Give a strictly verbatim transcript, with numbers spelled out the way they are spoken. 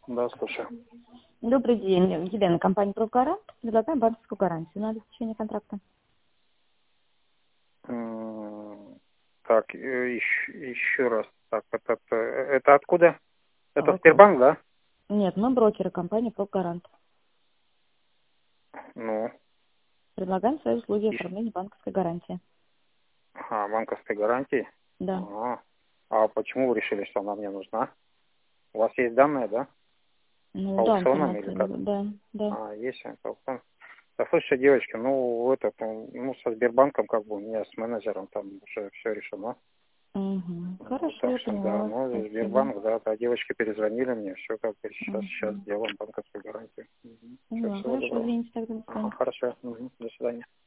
Да, слушаю. Добрый день. Елена, компания «Профгарант». Предлагаем банковскую гарантию на обеспечение контракта. М, Так, еще, еще раз. Так, это, это, это откуда? Это Вопрос. Сбербанк, да? Нет, мы брокеры компании «Профгарант». Ну, Предлагаем свои услуги и- оформления банковской гарантии. а, банковской гарантии. Да. А, а почему вы решили, что она мне нужна? У вас есть данные, да? Ну По да, аукционам или информация. как? Да, да. А, есть а, по аукционам. Да, слушайте, девочки, ну, этот, ну, со Сбербанком, как бы, у меня с менеджером там уже все решено. Угу. Ну, Хорошо, так я что, поняла да, вас. ну, Спасибо. Сбербанк, да, да, девочки перезвонили мне, все как бы сейчас, сейчас Угу. делаем банковскую гарантию. Все, Поняла. всего Хорошо, доброго. извините тогда. До Ага, свидания. хорошо, мгм, до свидания.